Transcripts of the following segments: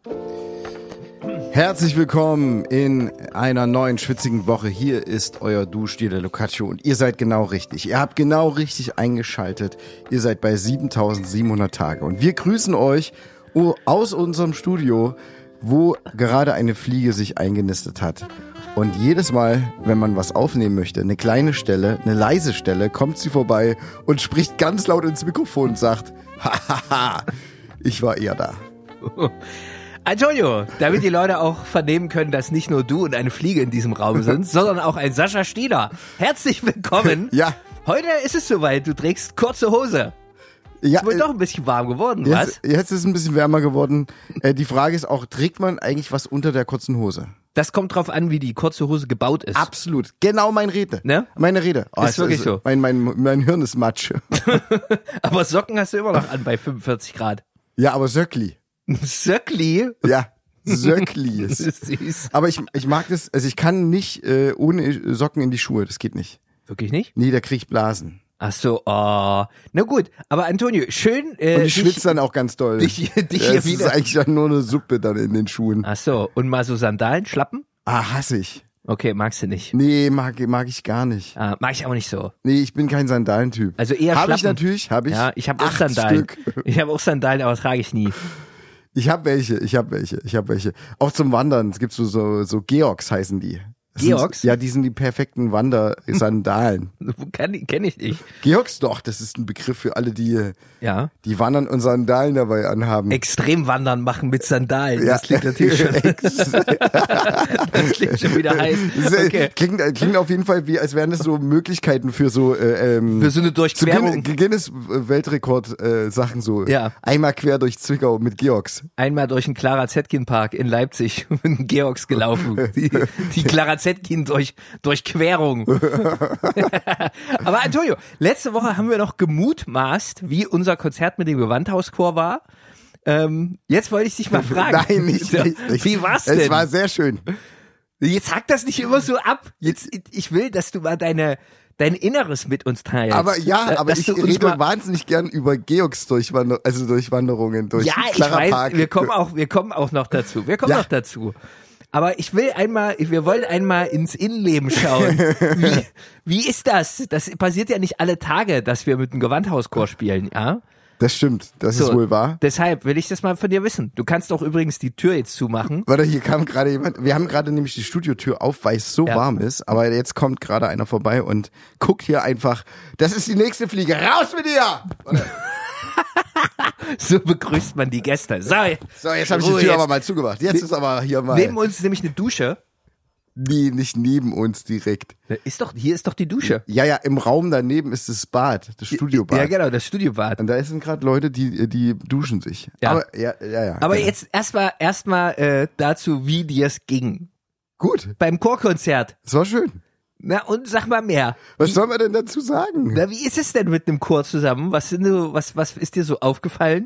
Herzlich willkommen in einer neuen schwitzigen Woche. Hier ist euer Duschstiel der Locaccio und ihr seid genau richtig. Ihr habt genau richtig eingeschaltet. Ihr seid bei 7700 Tage und wir grüßen euch aus unserem Studio, wo gerade eine Fliege sich eingenistet hat. Und jedes Mal, wenn man was aufnehmen möchte, eine kleine Stelle, eine leise Stelle, kommt sie vorbei und spricht ganz laut ins Mikrofon und sagt, hahaha, ich war eher da. Antonio, damit die Leute auch vernehmen können, dass nicht nur du und eine Fliege in diesem Raum sind, sondern auch ein Sascha Stieler. Herzlich willkommen. Ja. Heute ist es soweit, du trägst kurze Hose. Ja, Ist wohl doch ein bisschen warm geworden, was? Jetzt ist es ein bisschen wärmer geworden. Die Frage ist auch, trägt man eigentlich was unter der kurzen Hose? Das kommt drauf an, wie die kurze Hose gebaut ist. Absolut. Genau meine Rede. Ne? Meine Rede. Oh, ist wirklich so. Mein Hirn ist matsch. Aber Socken hast du immer noch an bei 45 Grad. Ja, aber Söckli. Söckli? Ja, Söckli. Das ist süß. Aber ich mag das, also ich kann nicht ohne Socken in die Schuhe, das geht nicht. Wirklich nicht? Nee, da krieg ich Blasen. Ach so, oh. Na gut, aber Antonio, schön. Und ich schwitze dann auch ganz doll. Dich ja, hier es wieder. ist eigentlich dann nur eine Suppe dann in den Schuhen. Ach so, und mal so Sandalen, Schlappen? Hasse ich. Okay, magst du nicht. Nee, mag ich gar nicht. Mag ich auch nicht so. Nee, ich bin kein Sandalentyp. Also eher Hab Schlappen. ich natürlich, habe ich. Ja, ich habe auch 8 Sandalen. Stück. Ich habe auch Sandalen, aber trage ich nie. Ich habe welche. Auch zum Wandern. Es gibt so Georgs heißen die. Georgs? Ja, die sind die perfekten Wandersandalen. Kenn ich nicht. Georgs doch, das ist ein Begriff für alle, die wandern und Sandalen dabei anhaben. Extrem wandern machen mit Sandalen. Ja. Das klingt natürlich schon. Das klingt schon wieder heiß. Okay. Klingt auf jeden Fall wie, als wären das so Möglichkeiten für so Für so eine Durchquerung. Guinness Weltrekord Sachen so. Ja. Einmal quer durch Zwickau mit Georgs. Einmal durch den Clara-Zetkin-Park in Leipzig mit Georgs gelaufen. Die Clara-Zetkin Durchquerung. Aber Antonio, letzte Woche haben wir noch gemutmaßt, wie unser Konzert mit dem Gewandhauschor war. Jetzt wollte ich dich mal fragen. Nein, nicht. Wie war's denn? Es war sehr schön. Jetzt hack das nicht immer so ab. Ich will, dass du mal dein Inneres mit uns teilst. Aber ja, Dass ich du uns rede mal, wahnsinnig gern über Georgs Durchwanderungen durch ja, ich Clara weiß, Park. wir kommen auch noch dazu. Noch dazu. Aber wir wollen einmal ins Innenleben schauen. Wie ist das? Das passiert ja nicht alle Tage, dass wir mit dem Gewandhauschor spielen, ja? Das stimmt, das ist wohl wahr. Deshalb will ich das mal von dir wissen. Du kannst doch übrigens die Tür jetzt zumachen. Warte, hier kam gerade jemand. Wir haben gerade nämlich die Studiotür auf, weil es so warm ist. Aber jetzt kommt gerade einer vorbei und guckt hier einfach. Das ist die nächste Fliege. Raus mit dir! Warte. So begrüßt man die Gäste. So, jetzt habe ich die Tür aber mal zugemacht. Jetzt ist aber hier mal. Neben uns ist nämlich eine Dusche. Nee, nicht neben uns direkt. Hier ist doch die Dusche. Ja, im Raum daneben ist das Bad, das Studiobad. Ja, genau, das Studiobad. Und da sind gerade Leute, die duschen sich. Ja. Aber ja. Aber genau. jetzt erstmal dazu, wie dir es ging. Gut. Beim Chorkonzert. Es war schön. Na, und sag mal mehr. Was soll man denn dazu sagen? Na, wie ist es denn mit einem Chor zusammen? Was ist dir so aufgefallen?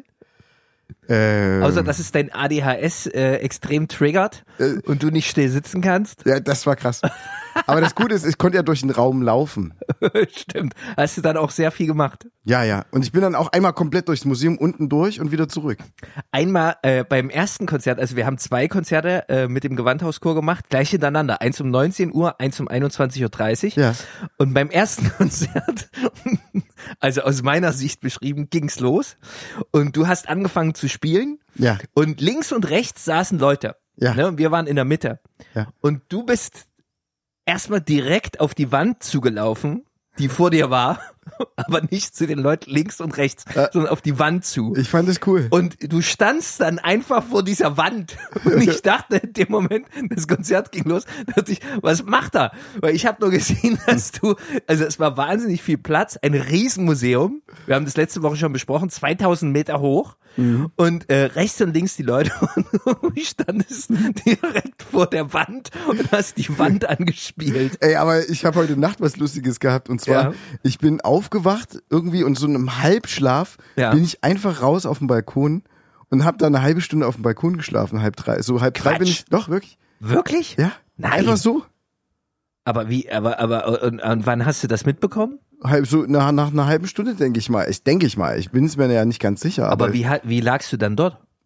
Außer, dass es dein ADHS extrem triggert und du nicht still sitzen kannst. Ja, das war krass. Aber das Gute ist, ich konnte ja durch den Raum laufen. Stimmt. Hast du dann auch sehr viel gemacht. Ja. Und ich bin dann auch einmal komplett durchs Museum unten durch und wieder zurück. Einmal beim ersten Konzert, also wir haben 2 Konzerte mit dem Gewandhauschor gemacht, gleich hintereinander. Eins um 19 Uhr, eins um 21.30 Uhr. Ja. Und beim ersten Konzert, also aus meiner Sicht beschrieben, ging's los. Und du hast angefangen zu spielen. Ja. Und links und rechts saßen Leute. Ja. Ne, und wir waren in der Mitte. Ja. Und du bist erstmal direkt auf die Wand zugelaufen, die vor dir war, aber nicht zu den Leuten links und rechts, sondern auf die Wand zu. Ich fand es cool. Und du standst dann einfach vor dieser Wand. Und ich dachte in dem Moment, das Konzert ging los, dachte ich, was macht er? Weil ich habe nur gesehen, dass also es war wahnsinnig viel Platz, ein Riesenmuseum. Wir haben das letzte Woche schon besprochen, 2000 Meter hoch. Mhm. Und rechts und links die Leute und du standest direkt vor der Wand und hast die Wand angespielt. Ey, aber ich habe heute Nacht was Lustiges gehabt und zwar, ich bin aufgewacht irgendwie und so in einem Halbschlaf bin ich einfach raus auf den Balkon und habe da eine halbe Stunde auf dem Balkon geschlafen, 2:30. So 2:30 bin ich, doch, wirklich. Wirklich? Ja. Nein. Einfach so. Aber wie, und wann hast du das mitbekommen? So nach einer halben Stunde, denke ich mal. Ich bin es mir ja nicht ganz sicher. Aber wie lagst du dann dort?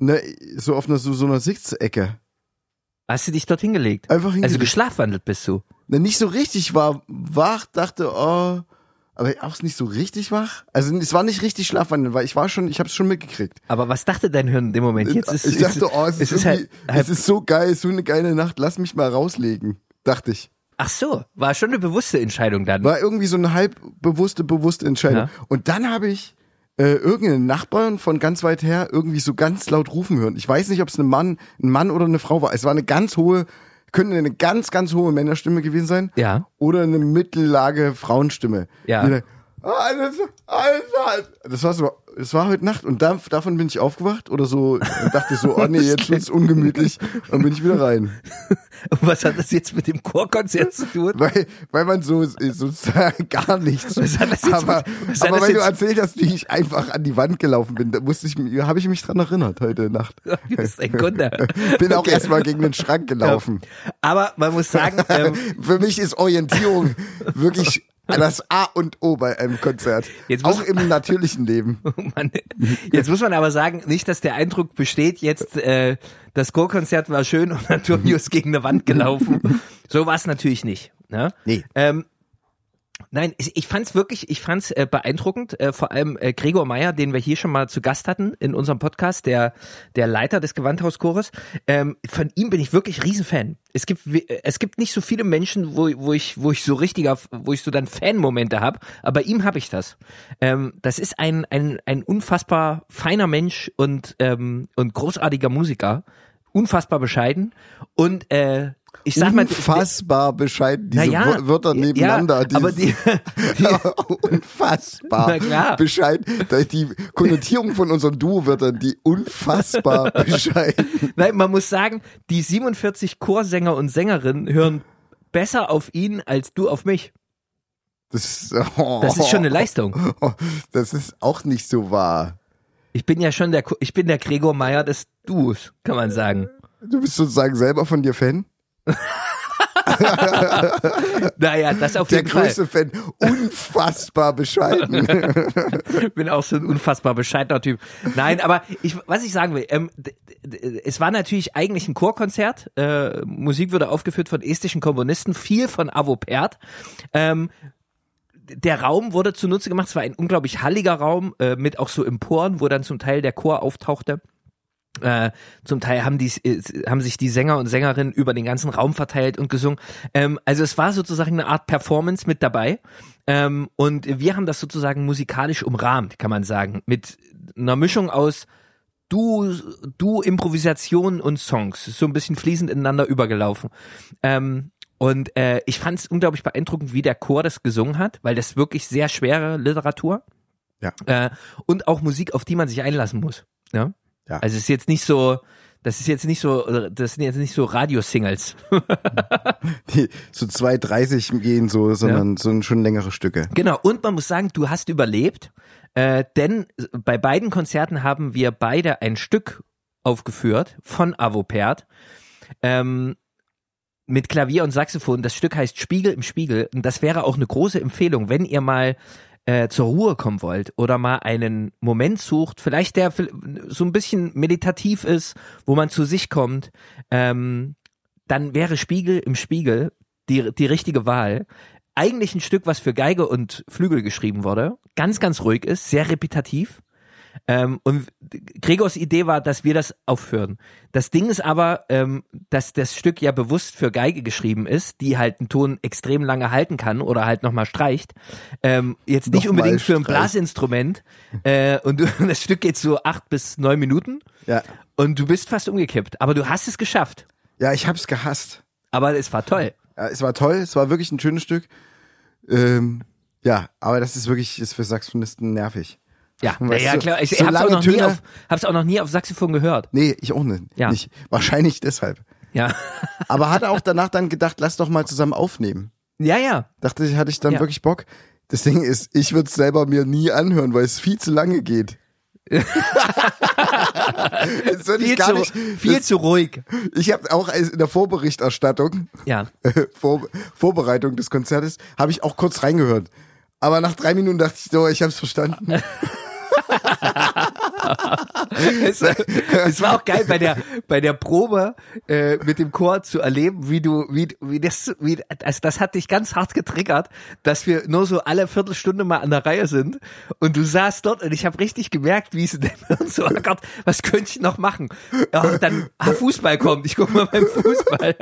Ne, so auf so einer Sitzecke. Hast du dich dort hingelegt? Einfach hingelegt. Also geschlafwandelt bist du? Ne, nicht so richtig, war wach, dachte, oh, aber auch nicht so richtig wach. Also es war nicht richtig Schlafwandeln, weil ich hab's schon mitgekriegt. Aber was dachte dein Hirn in dem Moment? Jetzt ist, ich dachte, es ist so geil, so eine geile Nacht, lass mich mal rauslegen, dachte ich. Ach so, war schon eine bewusste Entscheidung dann. War irgendwie so eine halb bewusste Entscheidung. Ja. Und dann habe ich irgendeinen Nachbarn von ganz weit her irgendwie so ganz laut rufen hören. Ich weiß nicht, ob es ein Mann oder eine Frau war. Es war könnte eine ganz, ganz hohe Männerstimme gewesen sein. Ja. Oder eine mittellage Frauenstimme. Ja. Alles. Das war heute Nacht und davon bin ich aufgewacht oder so und dachte so, oh nee, jetzt wird's ungemütlich. Dann bin ich wieder rein. Und was hat das jetzt mit dem Chorkonzert zu tun? Weil man sozusagen gar nichts. Aber weil du erzählt hast, wie ich einfach an die Wand gelaufen bin, da habe ich mich dran erinnert heute Nacht. Du bist ein Kunde. Bin auch erstmal gegen den Schrank gelaufen. Ja. Aber man muss sagen, für mich ist Orientierung wirklich das A und O bei einem Konzert. Auch im natürlichen Leben. Jetzt muss man aber sagen, nicht, dass der Eindruck besteht, jetzt das Chorkonzert war schön und Antonio ist gegen eine Wand gelaufen. So war es natürlich nicht. Ne? Nee. Nein, ich fand's beeindruckend, vor allem Gregor Meyer, den wir hier schon mal zu Gast hatten in unserem Podcast, der Leiter des Gewandhauschores. Von ihm bin ich wirklich Riesenfan. Es gibt nicht so viele Menschen, wo ich so dann Fan-Momente habe, aber bei ihm habe ich das. Das ist ein unfassbar feiner Mensch und großartiger Musiker, unfassbar bescheiden und ich sag mal, unfassbar bescheiden, diese Wörter nebeneinander. Ja, aber die unfassbar bescheiden. Die Konnotierung von unseren Duo-Wörtern, die unfassbar bescheiden. Nein, man muss sagen, die 47 Chorsänger und Sängerinnen hören besser auf ihn als du auf mich. Das ist schon eine Leistung. Das ist auch nicht so wahr. Ich bin der Gregor Meyer des Duos, kann man sagen. Du bist sozusagen selber von dir Fan? Naja, das auf jeden Fall. Der größte Fan, unfassbar bescheiden. Bin auch so ein unfassbar bescheidener Typ. Nein, aber was ich sagen will, es war natürlich eigentlich ein Chorkonzert. Musik wurde aufgeführt von estischen Komponisten, viel von Arvo Pärt. Der Raum wurde zunutze gemacht, es war ein unglaublich halliger Raum mit auch so Emporen, wo dann zum Teil der Chor auftauchte. Zum Teil haben sich die Sänger und Sängerinnen über den ganzen Raum verteilt und gesungen. Also es war sozusagen eine Art Performance mit dabei. Und wir haben das sozusagen musikalisch umrahmt, kann man sagen. Mit einer Mischung aus Improvisation und Songs. So ein bisschen fließend ineinander übergelaufen. Und ich fand es unglaublich beeindruckend, wie der Chor das gesungen hat, weil das wirklich sehr schwere Literatur. Ja. Und auch Musik, auf die man sich einlassen muss. Ja. Ja. Also das sind jetzt nicht so Radiosingles. Die so 2:30 gehen sondern so schon längere Stücke. Genau, und man muss sagen, du hast überlebt, denn bei beiden Konzerten haben wir beide ein Stück aufgeführt von Arvo Pärt, mit Klavier und Saxophon. Das Stück heißt Spiegel im Spiegel und das wäre auch eine große Empfehlung, wenn ihr mal zur Ruhe kommen wollt oder mal einen Moment sucht, vielleicht der so ein bisschen meditativ ist, wo man zu sich kommt, dann wäre Spiegel im Spiegel die richtige Wahl. Eigentlich ein Stück, was für Geige und Flügel geschrieben wurde, ganz, ganz ruhig ist, sehr repetitiv. Und Gregors Idee war, dass wir das aufführen. Das Ding ist aber, dass das Stück ja bewusst für Geige geschrieben ist, die halt einen Ton extrem lange halten kann oder halt nochmal streicht. Jetzt nicht unbedingt für ein Blasinstrument. Und das Stück geht so 8 bis 9 Minuten. Ja. Und du bist fast umgekippt. Aber du hast es geschafft. Ja, ich hab's gehasst. Aber es war toll. Ja, es war toll. Es war wirklich ein schönes Stück. Ja, aber das ist für Saxophonisten nervig. Ja, ja klar. Ich hab's auch noch nie auf Saxophon gehört. Nee, ich auch nicht. Ja. Nicht. Wahrscheinlich deshalb. Ja. Aber hatte auch danach dann gedacht, lass doch mal zusammen aufnehmen. Ja. Hatte ich dann wirklich Bock. Das Ding ist, ich würde es selber mir nie anhören, weil es viel zu lange geht. Viel zu ruhig. Ich habe auch in der Vorberichterstattung, Vorbereitung des Konzertes, habe ich auch kurz reingehört. Aber nach 3 Minuten dachte ich so, ich habe es verstanden. Es war auch geil bei der Probe mit dem Chor zu erleben, also das hat dich ganz hart getriggert, dass wir nur so alle Viertelstunde mal an der Reihe sind und du saßt dort und ich habe richtig gemerkt, wie es in dem Hirn so ackert, was könnte ich noch machen? Ja, dann Fußball kommt, ich guck mal beim Fußball.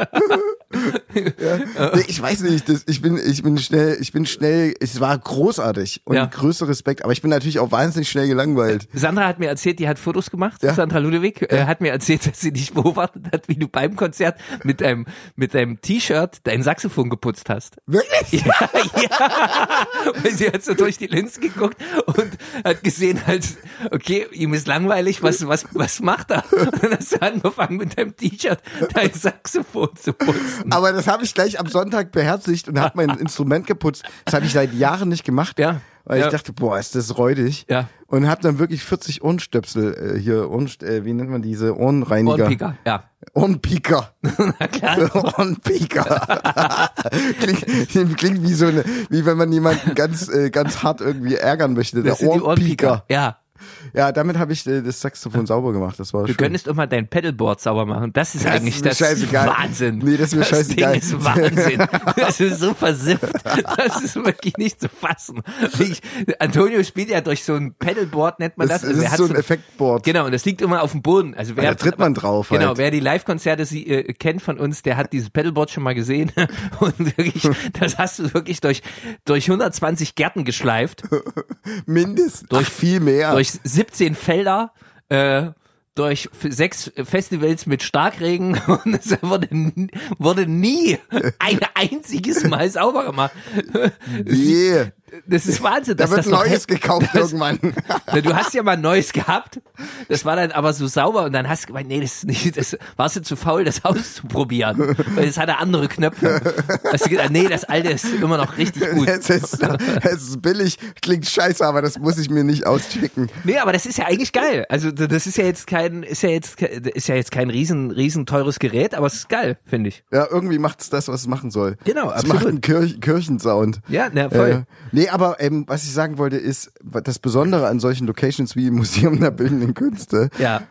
Ja. Nee, ich weiß nicht, ich bin schnell, es war großartig und größter Respekt, aber ich bin natürlich auch wahnsinnig schnell gelangweilt. Sandra hat mir erzählt, die hat Fotos gemacht, Sandra Ludewig, hat mir erzählt, dass sie dich beobachtet hat, wie du beim Konzert mit deinem T-Shirt dein Saxophon geputzt hast. Wirklich? Ja. Weil sie hat so durch die Linse geguckt und hat gesehen, okay, ihm ist langweilig, was macht er? Und dann hast du angefangen mit deinem T-Shirt dein Saxophon zu putzen. Aber das habe ich gleich am Sonntag beherzigt und habe mein Instrument geputzt. Das habe ich seit Jahren nicht gemacht. Ja. Weil ich dachte, boah, ist das räudig. Ja. Und habe dann wirklich 40 Ohrenstöpsel wie nennt man diese Ohrenreiniger? Ohrenpieker, ja. Ohrenpieker. Na klar. Ohrenpieker. klingt wie wenn man jemanden ganz hart irgendwie ärgern möchte. Der Ohrenpieker. Ja. Ja, damit habe ich das Saxophon sauber gemacht. Das war schön. Du könntest immer dein Pedalboard sauber machen. Das ist eigentlich das Wahnsinn. Nee, das ist mir scheißegal. Das Ding ist Wahnsinn. Das ist so versifft. Das ist wirklich nicht zu fassen. Antonio spielt ja durch so ein Pedalboard, nennt man das. Das ist so ein Effektboard. Genau, und das liegt immer auf dem Boden. Also da tritt man drauf. Genau, halt. wer die Live-Konzerte kennt von uns, der hat dieses Pedalboard schon mal gesehen. Und wirklich, das hast du wirklich durch 120 Gärten geschleift. Mindestens. Viel mehr. Durch 17 Felder, durch 6 Festivals mit Starkregen und es wurde nie ein einziges Mal sauber gemacht. Yeah. Das ist Wahnsinn. Da wird Neues gekauft irgendwann. Du hast ja mal ein Neues gehabt, das war dann aber so sauber und dann hast du gemeint, nee, das warst du zu faul, das auszuprobieren, weil es hatte andere Knöpfe. Hast du gedacht, nee, das alte ist immer noch richtig gut. Es ist billig, klingt scheiße, aber das muss ich mir nicht auschecken. Nee, aber das ist ja eigentlich geil. Also das ist ja jetzt kein riesen teures Gerät, aber es ist geil, finde ich. Ja, irgendwie macht's das, was es machen soll. Genau, es absolut. macht einen Kirchensound. Ja, na, voll. Nee, aber was ich sagen wollte, ist, das Besondere an solchen Locations wie im Museum der Bildenden Künste, ja.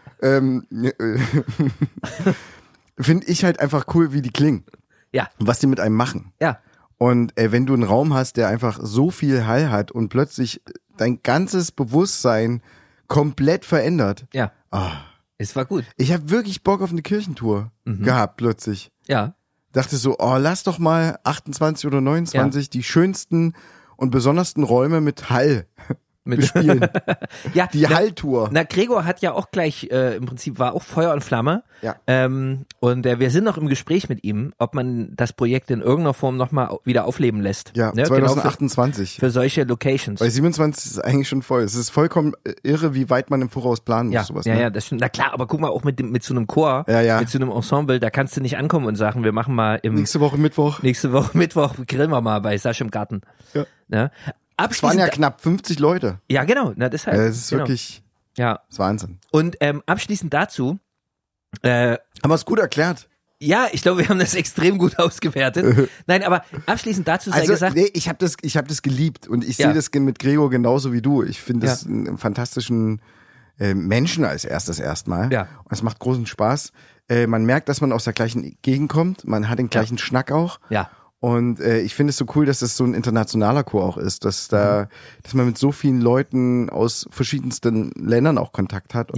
finde ich halt einfach cool, wie die klingen. Ja. Und was die mit einem machen. Ja. Und wenn du einen Raum hast, der einfach so viel Hall hat und plötzlich dein ganzes Bewusstsein komplett verändert. Ja. Es war gut. Ich habe wirklich Bock auf eine Kirchentour gehabt plötzlich. Ja. Dachte so, lass doch mal 28 oder 29 die schönsten und besondersten Räume mit Hall bespielen. Ja, die Halltour. Na, Gregor hat ja auch gleich, im Prinzip war auch Feuer und Flamme. Ja. Und wir sind noch im Gespräch mit ihm, ob man das Projekt in irgendeiner Form nochmal wieder aufleben lässt. Ja, ne? 2028. Genau für solche Locations. Bei 27 ist es eigentlich schon voll. Es ist vollkommen irre, wie weit man im Voraus planen muss. Sowas, ne? Ja, das stimmt. Na klar, aber guck mal, auch mit so einem Chor, mit so einem Ensemble, da kannst du nicht ankommen und sagen, wir machen mal Nächste Woche Mittwoch grillen wir mal bei Sascha im Garten. Ja. Ne? Es waren ja knapp 50 Leute. Ja, genau. Na, deshalb. Das ist wirklich, das ist Wahnsinn. Und abschließend dazu, haben wir es gut erklärt? Ja, ich glaube, wir haben das extrem gut ausgewertet. Nein, aber abschließend dazu sei gesagt. Nee, ich habe das geliebt und ich sehe das mit Gregor genauso wie du. Ich finde das einen fantastischen Menschen als erstes erstmal. Ja. Und es macht großen Spaß. Man merkt, dass man aus der gleichen Gegend kommt. Man hat den gleichen Schnack auch. Ja. Und ich finde es so cool, dass das so ein internationaler Chor auch ist, dass man mit so vielen Leuten aus verschiedensten Ländern auch Kontakt hat.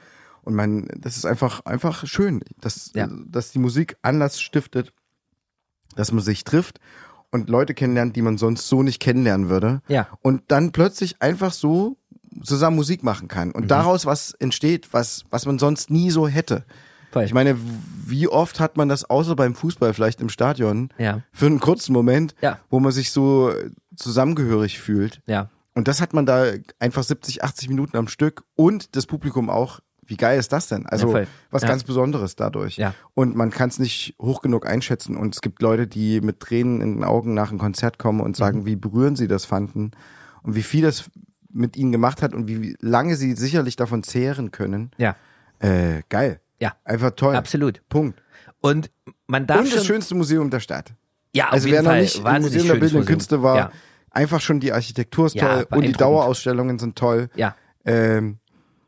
Und das ist einfach schön, dass die Musik Anlass stiftet, dass man sich trifft und Leute kennenlernt, die man sonst so nicht kennenlernen würde. Ja. Und dann plötzlich einfach so zusammen Musik machen kann und daraus was entsteht, was man sonst nie so hätte. Ich meine, wie oft hat man das außer beim Fußball vielleicht im Stadion für einen kurzen Moment, wo man sich so zusammengehörig fühlt. Ja. Und das hat man da einfach 70, 80 Minuten am Stück und das Publikum auch. Wie geil ist das denn? Also was ganz Besonderes dadurch. Ja. Und man kann es nicht hoch genug einschätzen. Und es gibt Leute, die mit Tränen in den Augen nach einem Konzert kommen und sagen, wie berührend sie das fanden und wie viel das mit ihnen gemacht hat und wie lange sie sicherlich davon zehren können. Ja. Geil. Ja. Einfach toll. Absolut. Punkt. Und man darf und das schönste Museum der Stadt. Ja, auf also jeden wer Fall. noch nicht im Museum der Bildenden Künste war, einfach schon die Architektur ist toll und die Dauerausstellungen sind toll. Ja.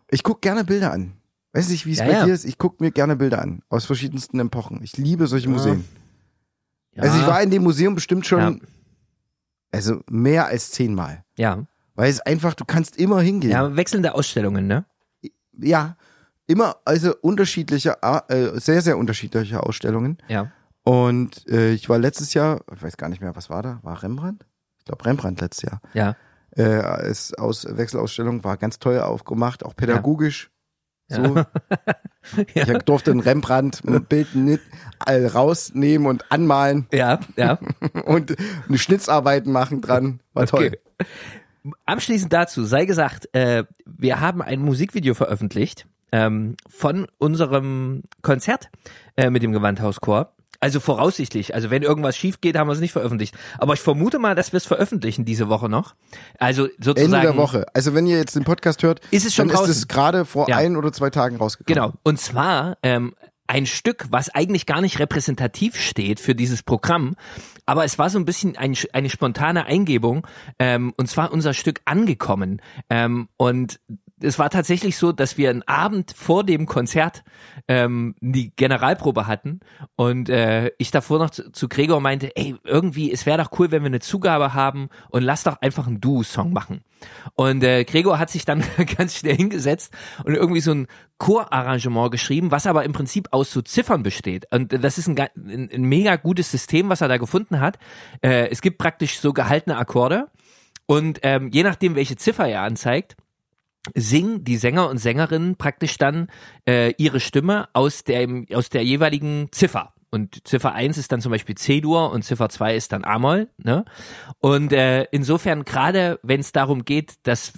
Ich gucke gerne Bilder an. Weiß nicht, wie es bei dir ist. Ich gucke mir gerne Bilder an. Aus verschiedensten Epochen. Ich liebe solche Museen. Ja. Also ich war in dem Museum bestimmt schon, also mehr als 10 Mal. Ja. Weil es einfach, du kannst immer hingehen. Ja, wechselnde Ausstellungen, ne? Ja, immer, also unterschiedliche, sehr, sehr unterschiedliche Ausstellungen. Ja. Und ich war letztes Jahr, ich weiß gar nicht mehr, was war da? War Rembrandt? Ich glaube Rembrandt letztes Jahr. Ja. Wechselausstellung, war ganz toll aufgemacht, auch pädagogisch. Ja. So. Ich durfte ein Rembrandt ein Bild nicht rausnehmen und anmalen. Ja. Und eine Schnitzarbeiten machen dran. War toll. Abschließend dazu sei gesagt, wir haben ein Musikvideo veröffentlicht von unserem Konzert mit dem Gewandhauschor. Also voraussichtlich, also wenn irgendwas schief geht, haben wir es nicht veröffentlicht. Aber ich vermute mal, dass wir es veröffentlichen diese Woche noch. Also sozusagen Ende der Woche. Also wenn ihr jetzt den Podcast hört, ist es schon dann draußen. Ist es gerade vor 1 oder 2 Tagen rausgekommen. Genau. Und zwar ein Stück, was eigentlich gar nicht repräsentativ steht für dieses Programm, aber es war so ein bisschen eine spontane Eingebung, und zwar unser Stück Angekommen. Und es war tatsächlich so, dass wir einen Abend vor dem Konzert die Generalprobe hatten und ich davor noch zu Gregor meinte, ey, irgendwie, es wäre doch cool, wenn wir eine Zugabe haben und lass doch einfach einen Duo-Song machen. Und Gregor hat sich dann ganz schnell hingesetzt und irgendwie so ein Chorarrangement geschrieben, was aber im Prinzip aus so Ziffern besteht. Und das ist ein mega gutes System, was er da gefunden hat. Es gibt praktisch so gehaltene Akkorde und je nachdem, welche Ziffer er anzeigt, singen die Sänger und Sängerinnen praktisch dann ihre Stimme aus der jeweiligen Ziffer. Und Ziffer 1 ist dann zum Beispiel C-Dur und Ziffer 2 ist dann A-Moll. Ne? Und insofern, gerade wenn es darum geht, dass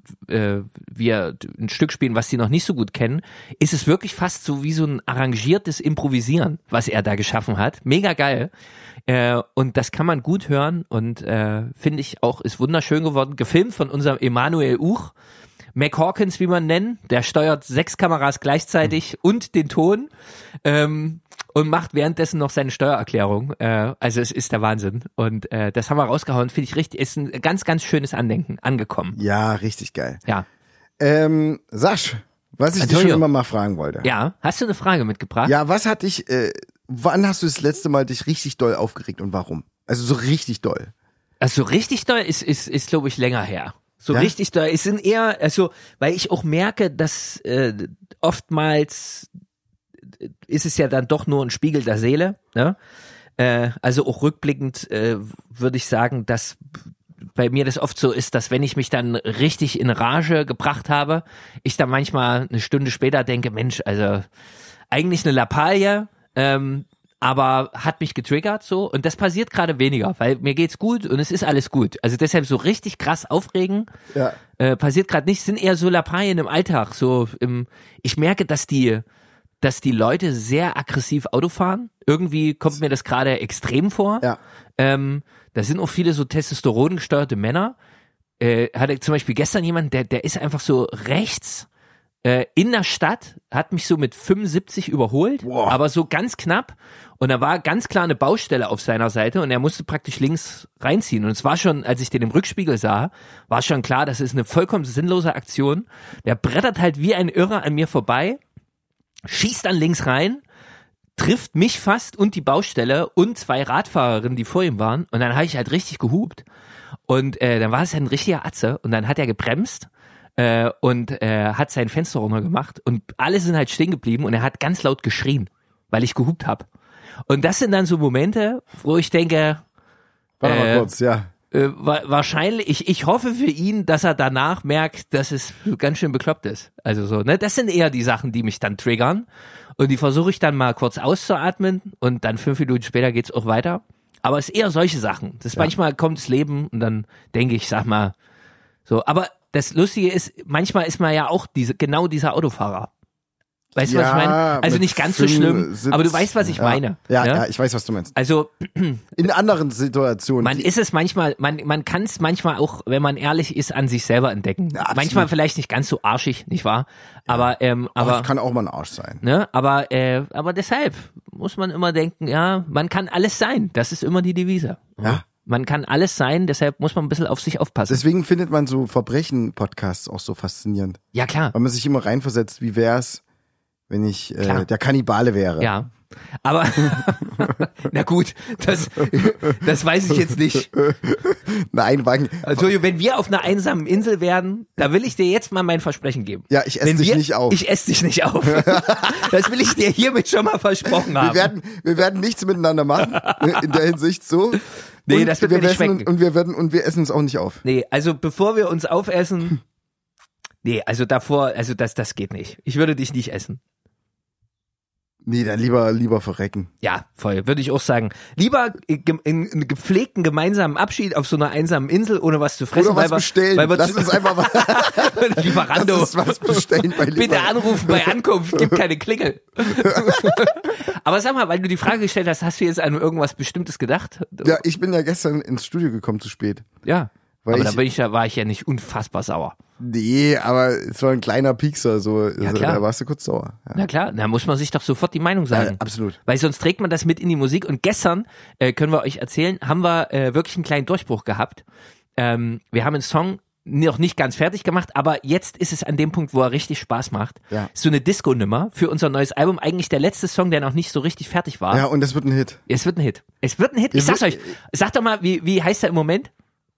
wir ein Stück spielen, was sie noch nicht so gut kennen, ist es wirklich fast so wie so ein arrangiertes Improvisieren, was er da geschaffen hat. Mega geil. Und das kann man gut hören und finde ich auch, ist wunderschön geworden. Gefilmt von unserem Emanuel Uch. Mac Hawkins, wie man nennt, der steuert 6 Kameras gleichzeitig und den Ton und macht währenddessen noch seine Steuererklärung. Also es ist der Wahnsinn. Und das haben wir rausgehauen, finde ich richtig, ist ein ganz, ganz schönes Andenken, angekommen. Ja, richtig geil. Ja. Sasch, was ich Antonio, dich schon immer mal fragen wollte. Ja, hast du eine Frage mitgebracht? Ja, was hat dich, wann hast du das letzte Mal dich richtig doll aufgeregt und warum? Also so richtig doll. Also richtig doll ist glaube ich, länger her. So ja? Richtig doll. Es sind eher, also, weil ich auch merke, dass oftmals ist es ja dann doch nur ein Spiegel der Seele. Ne? Also auch rückblickend würde ich sagen, dass bei mir das oft so ist, dass wenn ich mich dann richtig in Rage gebracht habe, ich dann manchmal eine Stunde später denke, Mensch, also eigentlich eine Lappalie, aber hat mich getriggert so und das passiert gerade weniger, weil mir geht's gut und es ist alles gut. Also deshalb so richtig krass aufregen passiert gerade nicht, sind eher so Lappalien im Alltag. So ich merke, dass die Leute sehr aggressiv Auto fahren. Irgendwie kommt mir das gerade extrem vor. Ja. Da sind auch viele so Testosteron gesteuerte Männer. Hatte zum Beispiel gestern jemand, der ist einfach so rechts in der Stadt, hat mich so mit 75 überholt, aber so ganz knapp. Und da war ganz klar eine Baustelle auf seiner Seite und er musste praktisch links reinziehen. Und es war schon, als ich den im Rückspiegel sah, war schon klar, das ist eine vollkommen sinnlose Aktion. Der brettert halt wie ein Irrer an mir vorbei, schießt dann links rein, trifft mich fast und die Baustelle und 2 Radfahrerinnen, die vor ihm waren. Und dann habe ich halt richtig gehupt. Und dann war es ein richtiger Atze. Und dann hat er gebremst und hat sein Fenster runtergemacht. Und alle sind halt stehen geblieben und er hat ganz laut geschrien, weil ich gehupt habe. Und das sind dann so Momente, wo ich denke, warte mal kurz, ja. Wahrscheinlich, ich hoffe für ihn, dass er danach merkt, dass es ganz schön bekloppt ist. Also so, ne? Das sind eher die Sachen, die mich dann triggern. Und die versuche ich dann mal kurz auszuatmen und dann 5 Minuten später geht's auch weiter. Aber es ist eher solche Sachen. Manchmal kommt das Leben und dann denke ich, sag mal, so. Aber das Lustige ist, manchmal ist man ja auch genau dieser Autofahrer. Weißt du, was ich meine? Also nicht ganz so schlimm, aber du weißt, was ich meine. Ja, ich weiß, was du meinst. Also in anderen Situationen. Man ist es manchmal, man kann es manchmal auch, wenn man ehrlich ist, an sich selber entdecken. Ja, manchmal vielleicht nicht ganz so arschig, nicht wahr? Aber kann auch mal ein Arsch sein. Ne? Aber deshalb muss man immer denken, ja, man kann alles sein. Das ist immer die Devise. Ja. Man kann alles sein, deshalb muss man ein bisschen auf sich aufpassen. Deswegen findet man so Verbrechen-Podcasts auch so faszinierend. Ja, klar. Weil man sich immer reinversetzt, wie wär's, wenn ich der Kannibale wäre. Ja. Aber, na gut, das weiß ich jetzt nicht. Nein, Also, wenn wir auf einer einsamen Insel werden, da will ich dir jetzt mal mein Versprechen geben. Ja, ich esse dich nicht auf. Ich esse dich nicht auf. Das will ich dir hiermit schon mal versprochen haben. Wir werden nichts miteinander machen, in der Hinsicht so. Nee, das wird mir nicht schmecken. Und wir essen uns auch nicht auf. Nee, also bevor wir uns aufessen, also davor, also das geht nicht. Ich würde dich nicht essen. Nee, dann lieber verrecken. Ja, voll, würde ich auch sagen. Lieber einen gepflegten gemeinsamen Abschied auf so einer einsamen Insel, ohne was zu fressen. Oder was bestellen. Lass uns einfach mal Lieferando. Lass uns was bestellen bei Lieferando. Bitte anrufen bei Ankunft, gibt keine Klingel. Aber sag mal, weil du die Frage gestellt hast du jetzt an irgendwas Bestimmtes gedacht? Ja, ich bin ja gestern ins Studio gekommen zu spät. Ja, weil aber war ich ja nicht unfassbar sauer. Nee, aber es war ein kleiner Piekser, so, Ja, klar. Da warst du kurz sauer. Ja. Na klar, da muss man sich doch sofort die Meinung sagen. Absolut. Weil sonst trägt man das mit in die Musik. Und gestern, können wir euch erzählen, haben wir wirklich einen kleinen Durchbruch gehabt. Wir haben einen Song noch nicht ganz fertig gemacht, aber jetzt ist es an dem Punkt, wo er richtig Spaß macht. Ja. So eine Disco-Nummer für unser neues Album. Eigentlich der letzte Song, der noch nicht so richtig fertig war. Ja, und das wird ein Hit. Es wird ein Hit. Ich sag's euch. Sag doch mal, wie heißt er im Moment?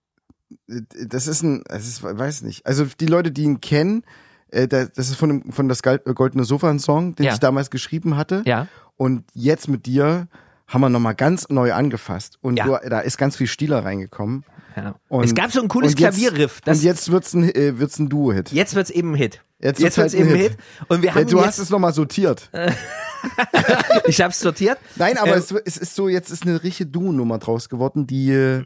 Weiß nicht. Also die Leute, die ihn kennen, das ist von das Goldene Sofa ein Song, den ich damals geschrieben hatte. Ja. Und jetzt mit dir haben wir nochmal ganz neu angefasst. Und da ist ganz viel Stieler reingekommen. Ja. Und, es gab so ein cooles Klavierriff. Und jetzt wird's ein Duo-Hit. Jetzt wird's eben ein Hit. Jetzt wird's eben ein Hit. Und wir haben du hast es nochmal sortiert. Ich hab's sortiert. Nein, aber es ist so, jetzt ist eine richtige Duo-Nummer draus geworden, die,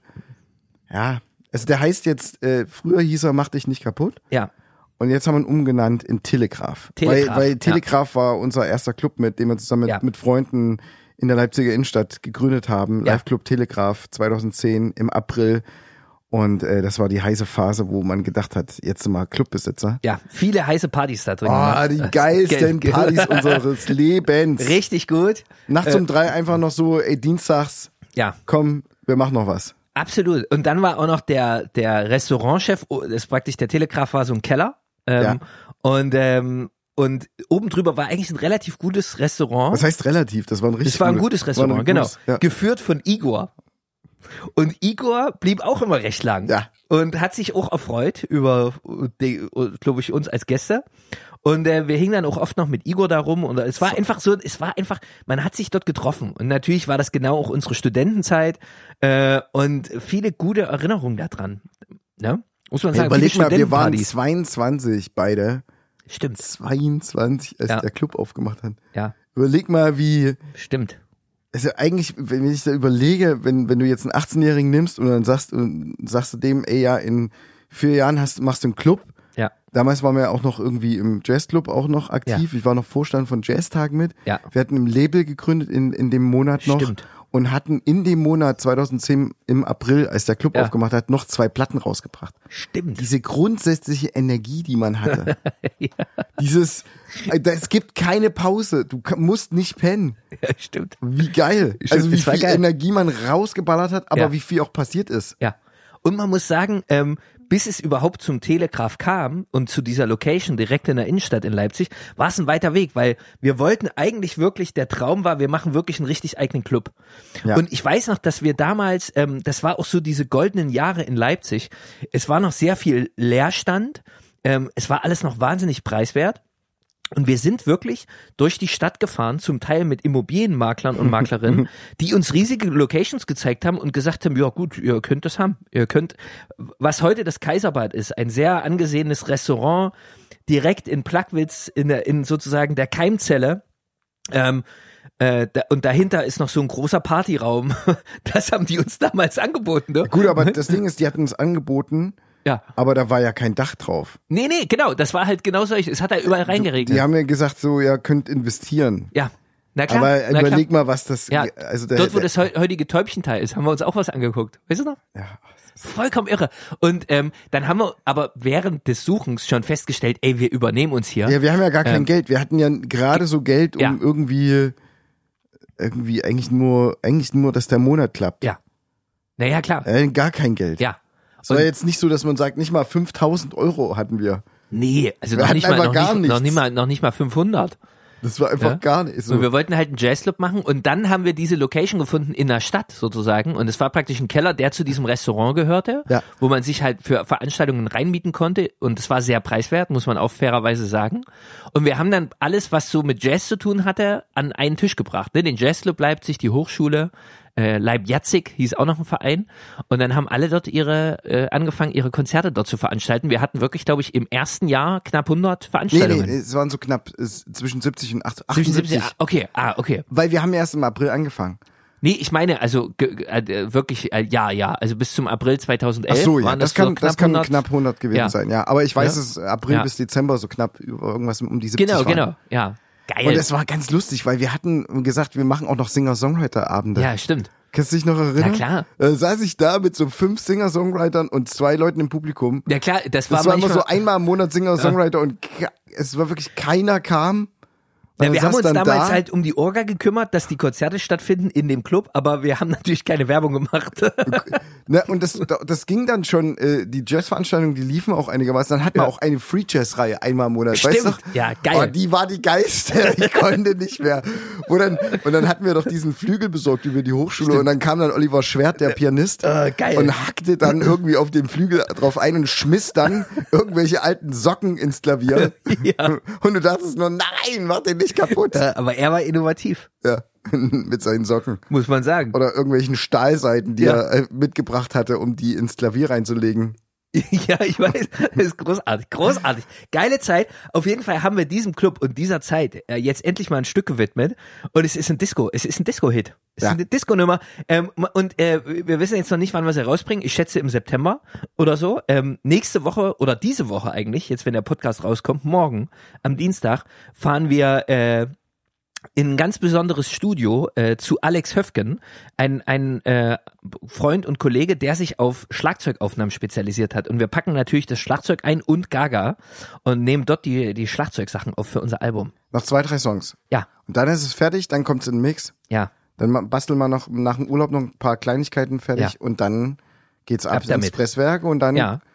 also der heißt jetzt, früher hieß er Mach dich nicht kaputt. Ja. Und jetzt haben wir ihn umgenannt in Telegraph. Weil Telegraph war unser erster Club, mit dem wir zusammen mit Freunden in der Leipziger Innenstadt gegründet haben. Live Club Telegraph 2010 im April. Und das war die heiße Phase, wo man gedacht hat, jetzt sind wir Clubbesitzer. Ja, viele heiße Partys da drin. Die geilsten Partys unseres Lebens. Richtig gut. Nachts um 3 einfach noch so, dienstags, komm, wir machen noch was. Absolut. Und dann war auch noch der Restaurantchef, das ist praktisch der Telegraph war so ein Keller. Und oben drüber war eigentlich ein relativ gutes Restaurant. Was heißt relativ? Das war ein gutes Restaurant, genau. Geführt von Igor. Und Igor blieb auch immer recht lang. Ja. Und hat sich auch erfreut über, glaube ich, uns als Gäste. Und wir hingen dann auch oft noch mit Igor da rum. Und es war einfach, man hat sich dort getroffen. Und natürlich war das genau auch unsere Studentenzeit. Und viele gute Erinnerungen daran. Ne? Muss man sagen, überleg mal, wir waren 22 beide. Stimmt. 22, als der Club aufgemacht hat. Ja. Überleg mal, wie. Stimmt. Also eigentlich, wenn ich da überlege, wenn du jetzt einen 18-Jährigen nimmst und dann sagst du dem, in 4 Jahren machst du einen Club. Ja. Damals waren wir ja auch noch irgendwie im Jazzclub auch noch aktiv. Ja. Ich war noch Vorstand von Jazztag mit. Ja. Wir hatten ein Label gegründet in dem Monat noch. Stimmt. Und hatten in dem Monat 2010 im April, als der Club aufgemacht hat, noch 2 Platten rausgebracht. Stimmt. Diese grundsätzliche Energie, die man hatte. Es gibt keine Pause. Du musst nicht pennen. Ja, stimmt. Wie geil. Stimmt, also wie viel Energie man rausgeballert hat, aber wie viel auch passiert ist. Ja. Und man muss sagen, bis es überhaupt zum Telegraph kam und zu dieser Location direkt in der Innenstadt in Leipzig, war es ein weiter Weg, weil wir wollten eigentlich wirklich, der Traum war, wir machen wirklich einen richtig eigenen Club. Ja. Und ich weiß noch, dass wir damals, das war auch so diese goldenen Jahre in Leipzig, es war noch sehr viel Leerstand, es war alles noch wahnsinnig preiswert. Und wir sind wirklich durch die Stadt gefahren, zum Teil mit Immobilienmaklern und Maklerinnen, die uns riesige Locations gezeigt haben und gesagt haben, ja gut, ihr könnt das haben. Ihr könnt, was heute das Kaiserbad ist, ein sehr angesehenes Restaurant, direkt in Plagwitz, in sozusagen der Keimzelle. Und dahinter ist noch so ein großer Partyraum. Das haben die uns damals angeboten, ne? Gut, aber das Ding ist, die hatten uns angeboten, ja. Aber da war ja kein Dach drauf. Nee, genau, das war halt genau solch, es hat da überall reingeregnet. Die haben mir gesagt, so, ja, könnt investieren. Ja, na klar. Aber überleg mal, was das, also dort, wo das heutige Täubchenteil ist, haben wir uns auch was angeguckt. Weißt du noch? Ja. Vollkommen irre. Und dann haben wir aber während des Suchens schon festgestellt, wir übernehmen uns hier. Ja, wir haben ja gar kein Geld. Wir hatten ja gerade so Geld, um irgendwie eigentlich nur, dass der Monat klappt. Ja. Naja, klar. Gar kein Geld. Ja. Es war jetzt nicht so, dass man sagt, nicht mal 5.000 Euro hatten wir. Nee, also Wir noch nicht, hatten mal, einfach gar nichts. noch nicht mal 500. Das war einfach gar nicht so. Und wir wollten halt einen Jazzclub machen und dann haben wir diese Location gefunden in der Stadt sozusagen und es war praktisch ein Keller, der zu diesem Restaurant gehörte, Ja. wo man sich halt für Veranstaltungen reinmieten konnte und es war sehr preiswert, muss man auch fairerweise sagen. Und wir haben dann alles, was so mit Jazz zu tun hatte, an einen Tisch gebracht. Ne? Den Jazzclub Leipzig, die Hochschule, Leib-Jatzig hieß auch noch ein Verein und dann haben alle dort angefangen, ihre Konzerte dort zu veranstalten. Wir hatten wirklich, glaube ich, im ersten Jahr knapp 100 Veranstaltungen. Nee, es waren so knapp zwischen 70 und 78. Zwischen 70, okay. Weil wir haben erst im April angefangen. Nee, ich meine, also wirklich, also bis zum April 2011 Ach so, ja, waren das kann knapp knapp 100 gewesen Ja. sein, ja. Aber ich weiß, Ja. es ist April bis Dezember so knapp über irgendwas um die 70 waren. Genau, ja. Geil. Und es war ganz lustig, weil wir hatten gesagt, wir machen auch noch Singer-Songwriter-Abende. Ja, stimmt. Kannst du dich noch erinnern? Ja, klar. Saß ich da mit so 5 Singer-Songwritern und 2 Leuten im Publikum. Ja, klar, das war Das war immer manchmal, so einmal im Monat Singer-Songwriter und es war wirklich keiner kam. Und ja, wir dann haben uns saß dann damals da. halt um die Orga gekümmert, dass die Konzerte stattfinden in dem Club, aber wir haben natürlich keine Werbung gemacht. Ne, und das ging dann schon, die Jazzveranstaltungen, die liefen auch einigermaßen. Dann hatten wir auch eine Free-Jazz-Reihe einmal im Monat. Stimmt, weißt du? ja, geil. Oh, die war die geilste, ich konnte nicht mehr. Und dann hatten wir doch diesen Flügel besorgt über die Hochschule und dann kam dann Oliver Schwert, der Pianist, geil. und hackte dann irgendwie auf dem Flügel drauf ein und schmiss dann irgendwelche alten Socken ins Klavier. Ja. Und du dachtest nur, nein, mach den nicht kaputt. Aber er war innovativ, Ja, mit seinen Socken. muss man sagen. Oder irgendwelchen Stahlseiten, die Ja. er mitgebracht hatte, um die ins Klavier reinzulegen. Ja, ich weiß, das ist großartig. Geile Zeit. Auf jeden Fall haben wir diesem Club und dieser Zeit jetzt endlich mal ein Stück gewidmet und es ist ein Disco-Hit. Es ist eine Disco-Nummer und wir wissen jetzt noch nicht, wann wir sie rausbringen. Ich schätze im September oder so. Nächste Woche oder diese Woche eigentlich, jetzt wenn der Podcast rauskommt, morgen am Dienstag, fahren wir in ein ganz besonderes Studio zu Alex Höfgen, ein Freund und Kollege, der sich auf Schlagzeugaufnahmen spezialisiert hat. Und wir packen natürlich das Schlagzeug ein und Gaga und nehmen dort die Schlagzeugsachen auf für unser Album. Noch 2, 3 Songs. Ja, Und dann ist es fertig, dann kommt es in den Mix. ja. Dann basteln wir noch nach dem Urlaub noch ein paar Kleinigkeiten fertig Ja. und dann geht's ab ins damit. Presswerk und dann Ja.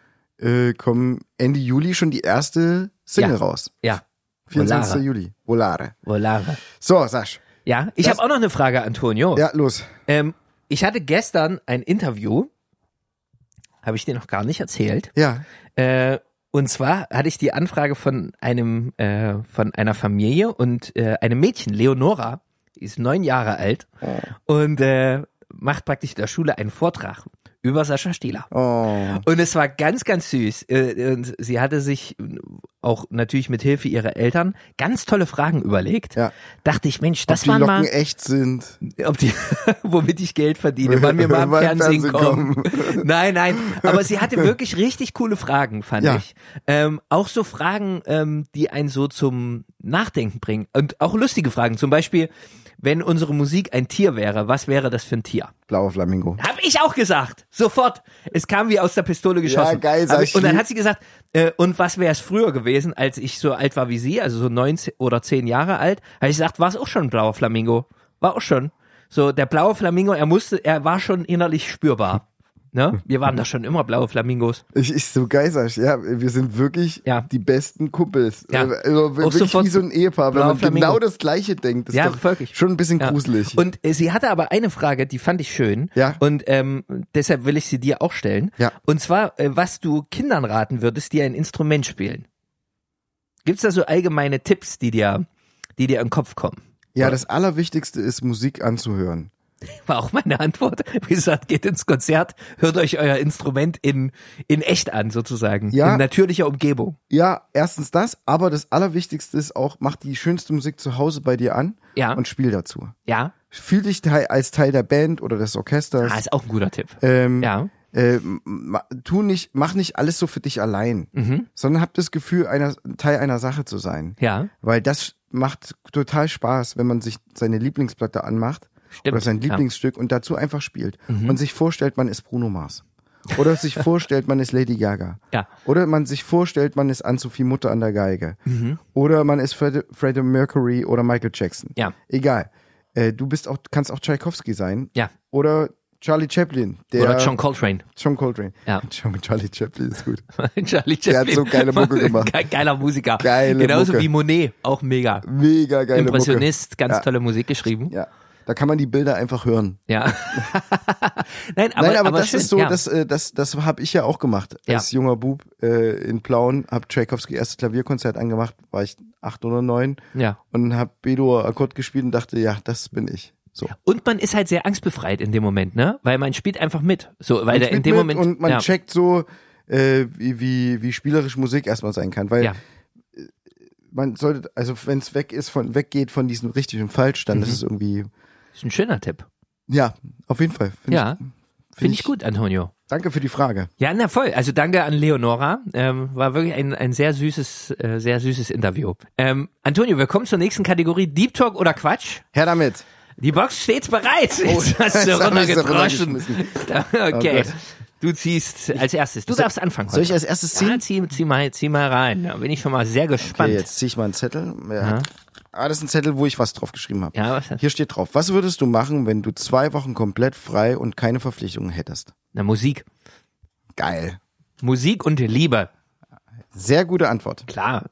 kommen Ende Juli schon die erste Single Ja. raus. Ja. 24. Volare. Juli. Volare. Volare. So, Sasch. Ja, ich Das- habe auch noch eine Frage, Antonio. Ja, los. Ich hatte gestern ein Interview, habe ich dir noch gar nicht erzählt. Ja. Und zwar hatte ich die Anfrage von einer Familie und einem Mädchen, Leonora, die ist 9 Jahre alt und macht praktisch in der Schule einen Vortrag über Sascha Stieler. Oh. Und es war ganz, ganz süß. Und sie hatte sich auch natürlich mit Hilfe ihrer Eltern ganz tolle Fragen überlegt. Ja. Dachte ich, Mensch, das Ob die waren Locken mal, echt sind. ob die, womit ich Geld verdiene, wann wir mal im Wann im Fernsehen Fernsehen kommen. Nein, aber sie hatte wirklich richtig coole Fragen, fand Ja. ich. Auch so Fragen, die einen so zum Nachdenken bringen. Und auch lustige Fragen. Zum Beispiel, wenn unsere Musik ein Tier wäre, was wäre das für ein Tier? Blauer Flamingo. Hab ich auch gesagt. Sofort. Es kam wie aus der Pistole geschossen. Ja, geil, sag ich Und dann lieb. hat sie gesagt, und was wäre es früher gewesen, als ich so alt war wie sie, also so 9 oder 10 Jahre alt, habe ich gesagt, war es auch schon ein blauer Flamingo. War auch schon. So, der blaue Flamingo, er war schon innerlich spürbar. Ne? Wir waren da schon immer blaue Flamingos. Ich so geil, Sasch. Ja, wir sind wirklich Ja. die besten Kumpels. Ja. Also Auch wirklich sofort wie so ein Ehepaar. Wenn blauer man Flamingo. genau das Gleiche denkt, ist Ja, doch wirklich. schon ein bisschen Ja. gruselig. Und sie hatte aber eine Frage, die fand ich schön. Ja. Und deshalb will ich sie dir auch stellen. Ja. Und zwar, was du Kindern raten würdest, die ein Instrument spielen. Gibt's da so allgemeine Tipps, die dir in den Kopf kommen? Ja, das Allerwichtigste ist, Musik anzuhören. War auch meine Antwort. Wie gesagt, geht ins Konzert, hört euch euer Instrument in echt an, sozusagen. Ja. In natürlicher Umgebung. Ja, erstens das, aber das Allerwichtigste ist auch, mach die schönste Musik zu Hause bei dir an Ja. und spiel dazu. Ja. Fühl dich als Teil der Band oder des Orchesters. Ist auch ein guter Tipp. Ja. Ja. Mach nicht alles so für dich allein, sondern hab das Gefühl, Teil einer Sache zu sein. Ja. Weil das macht total Spaß, wenn man sich seine Lieblingsplatte anmacht Stimmt. oder sein Lieblingsstück und dazu einfach spielt und sich vorstellt, man ist Bruno Mars. Oder sich vorstellt, man ist Lady Gaga. Ja. Oder man sich vorstellt, man ist Ann-Sophie Mutter an der Geige. Oder man ist Freddie Mercury oder Michael Jackson. Ja. Egal. Du kannst auch Tchaikovsky sein. Ja. Oder Charlie Chaplin. Oder John Coltrane. John Coltrane. Ja. Charlie Chaplin ist gut. Charlie Chaplin. Der hat so geile Mucke gemacht. Geiler Musiker. Geile Genauso Mucke. wie Monet, auch mega. Mega geile Impressionist, Mucke. ganz tolle Musik geschrieben. Ja. Da kann man die Bilder einfach hören. Ja. Nein, aber das schön, ist so, ja. das habe ich ja auch gemacht. Ja. Als junger Bub in Plauen, habe Tchaikovsky erstes Klavierkonzert angemacht, war ich 8 oder 9 Ja. und habe B-Dur Akkord gespielt und dachte, ja, das bin ich. So. Und man ist halt sehr angstbefreit in dem Moment, ne? Weil man spielt einfach mit. So, weil der in dem Moment. Und man ja. checkt so, wie spielerisch Musik erstmal sein kann, weil Ja. man sollte, also wenn es weggeht von diesem richtig und falsch, dann ist es irgendwie, Ist ein schöner Tipp. ja, auf jeden Fall. Ja. Finde ich gut, Antonio. Danke für die Frage. Ja, na voll. Also danke an Leonora. War wirklich ein sehr süßes Interview. Antonio, wir kommen zur nächsten Kategorie. Deep Talk oder Quatsch? Her damit. Die Box steht bereit. Jetzt hast du jetzt hab ich's runtergedroschen. runtergeschmissen. Okay. Gott. Du ziehst als erstes. Du darfst anfangen. Soll ich heute. als erstes ziehen? Ja, zieh mal rein. Da bin ich schon mal sehr gespannt. Okay, jetzt ziehe ich mal einen Zettel. Ja. Ja. Das ist ein Zettel, wo ich was drauf geschrieben habe. Ja, was? Hier steht drauf. Was würdest du machen, wenn du 2 Wochen komplett frei und keine Verpflichtungen hättest? Na, Musik. Geil. Musik und Liebe. Sehr gute Antwort. Klar.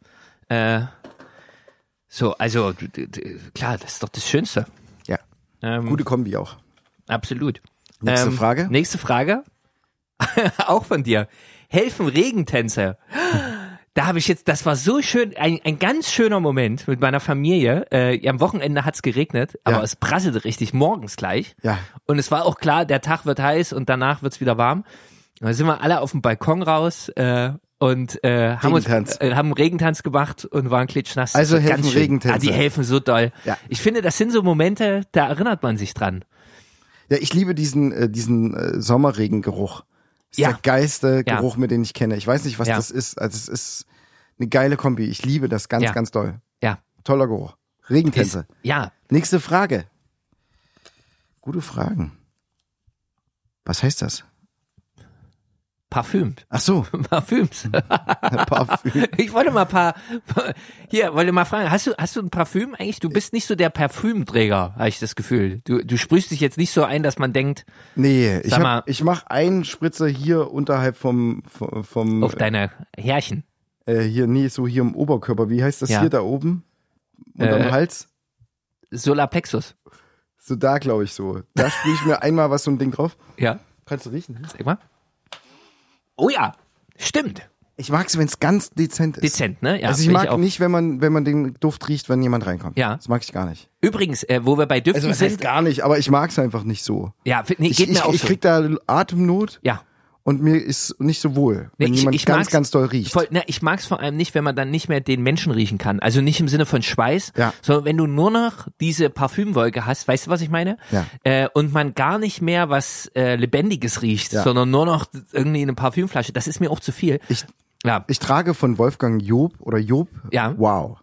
So, also, klar, das ist doch das Schönste. Ja. Gute Kombi auch. Absolut. Nächste Frage. Nächste Frage. Auch von dir. Helfen Regentänze? Da habe ich jetzt, das war so schön, ein ganz schöner Moment mit meiner Familie. Am Wochenende hat's geregnet, aber Ja. es prasselte richtig morgens gleich. Ja. Und es war auch klar, der Tag wird heiß und danach wird's wieder warm. Da sind wir alle auf dem Balkon raus und haben Regentanz gemacht und waren klitschnass. Also Das war helfen ganz schön. Regentänze. Ah, die helfen so doll. Ja. Ich finde, das sind so Momente, da erinnert man sich dran. Ja, ich liebe diesen Sommerregengeruch. Das ist Ja. der geilste Ja. Geruch, mit dem ich kenne. Ich weiß nicht, was Ja. das ist. Also es ist eine geile Kombi. Ich liebe das ganz, Ja. ganz doll. Ja. Toller Geruch. Regentänze. Ja. Nächste Frage. Gute Fragen. Was heißt das? Parfüm. Ach so, Parfüms. Parfüm. Ich wollte mal fragen, hast du ein Parfüm eigentlich? Du bist nicht so der Parfümträger, habe ich das Gefühl. Du sprühst dich jetzt nicht so ein, dass man denkt, Nee, Sag mal. ich mache einen Spritzer hier unterhalb vom auf deine Härchen. hier im Oberkörper. Wie heißt das Ja. hier da oben? Unterm Hals? Solarplexus. So da, glaube ich, so. Da sprühe ich mir einmal was so ein Ding drauf. Ja. Kannst du riechen? Sag mal. Oh ja, stimmt. Ich mag's, wenn es ganz dezent ist. Dezent, ne? Ja, Also ich find mag auch. nicht, wenn man den Duft riecht, wenn jemand reinkommt. Ja. Das mag ich gar nicht. Übrigens, wo wir bei Düften Also was heißt sind, gar nicht, aber ich mag's einfach nicht so. ja, nee, geht mir auch Ich so. krieg da Atemnot Ja. und mir ist nicht so wohl, wenn Nee, jemand ich ganz, mag's ganz doll riecht. Voll, ich mag's vor allem nicht, wenn man dann nicht mehr den Menschen riechen kann. Also nicht im Sinne von Schweiß, Ja. sondern wenn du nur noch diese Parfümwolke hast, weißt du, was ich meine? Ja. Und man gar nicht mehr was Lebendiges riecht, Ja. sondern nur noch irgendwie eine Parfümflasche. Das ist mir auch zu viel. Ja. Ich trage von Wolfgang Job oder Job. Ja. Wow.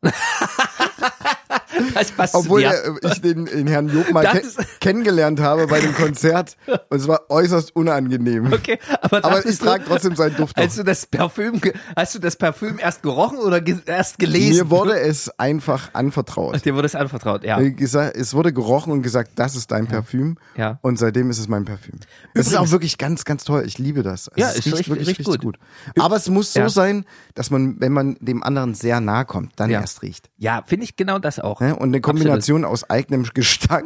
Das passt Obwohl zu dir. ich den Herrn Job mal Das ist- kennengelernt habe bei dem Konzert und es war äußerst unangenehm. Okay, aber Aber ich dachtest trage trotzdem seinen Duft noch. hast du das Parfüm erst gerochen oder erst gelesen? Mir wurde es einfach anvertraut. Dir wurde es anvertraut, ja. Es wurde gerochen und gesagt, das ist dein Parfüm. Ja. Und seitdem ist es mein Parfüm. Das ist Übrigens- auch wirklich ganz, ganz toll. Ich liebe das. Ja, es ist riecht richtig- wirklich richtig richtig gut. gut. Aber es muss so Ja. sein, dass man, wenn man dem anderen sehr nahe kommt, dann Ja. erst riecht. Ja, finde ich genau das auch. Ne? Und eine Kombination aus eigenem Gestank.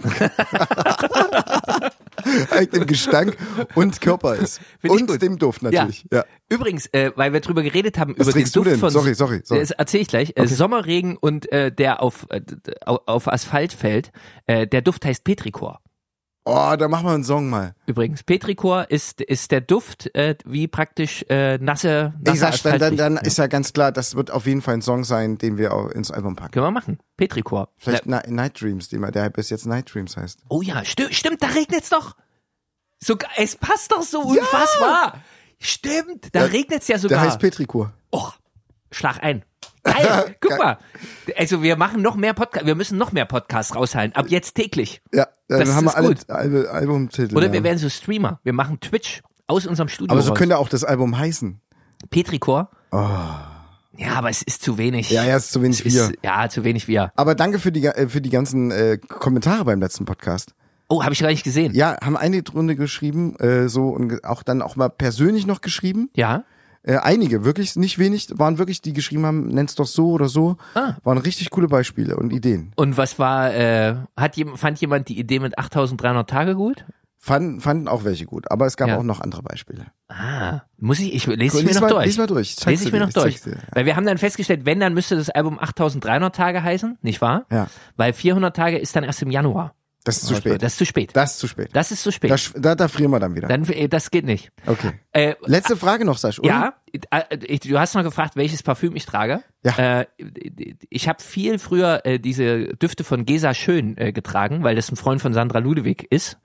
eigenem Gestank und Körper ist. Find ich Und gut. dem Duft natürlich. Ja. Übrigens, weil wir drüber geredet haben, Was über den trinkst du Duft denn? von... Sorry. Das erzähle ich gleich. Sommerregen und der auf Asphalt fällt. Der Duft heißt Petrichor. Oh, da machen wir einen Song mal. Übrigens, Petrichor ist der Duft, wie praktisch nasse Ich sag, Asphalt dann riecht. ist ja ganz klar, das wird auf jeden Fall ein Song sein, den wir auch ins Album packen. Können wir machen. Petrichor. Vielleicht Night Dreams, der bis jetzt Night Dreams heißt. Oh ja, stimmt, da regnet's doch. Sogar, es passt doch so unfassbar. Stimmt, da regnet's ja Der sogar. heißt Petrichor. Oh, schlag ein. Geil, guck mal. Also wir machen noch mehr Podcasts, wir müssen noch mehr Podcasts raushalten. Ab jetzt täglich. Ja, dann Das haben wir ist alle gut. Albumtitel. Oder ja. wir werden so Streamer. Wir machen Twitch aus unserem Studio Aber so raus. könnte auch das Album heißen. Petrichor. Ja, aber es ist zu wenig. Ja, ist zu wenig Es wir. ist, ja, zu wenig wir. Aber danke für die ganzen Kommentare beim letzten Podcast. Oh, habe ich gar nicht gesehen. Ja, haben eine Runde geschrieben, so und auch mal persönlich noch geschrieben. Ja. Einige, wirklich nicht wenig, waren wirklich, die geschrieben haben, nenn's doch so oder so. Waren richtig coole Beispiele und Ideen. Und was war, fand jemand die Idee mit 8300 Tage gut? Fanden auch welche gut, aber es gab auch noch andere Beispiele. Ich lese ich mir noch durch. Lies mal durch. Lese ich mir noch durch. Dir, ja. Weil wir haben dann festgestellt, wenn, dann müsste das Album 8300 Tage heißen, nicht wahr? Ja. Weil 400 Tage ist dann erst im Januar. Das ist zu spät. Das ist zu spät. Das ist zu spät. Das ist zu spät. Da frieren wir dann wieder. Das geht nicht. Okay. Letzte Frage noch, Sasch, oder? Ja, du hast noch gefragt, welches Parfüm ich trage. Ja. Ich habe viel früher diese Düfte von Gesa Schön getragen, weil das ein Freund von Sandra Ludewig ist.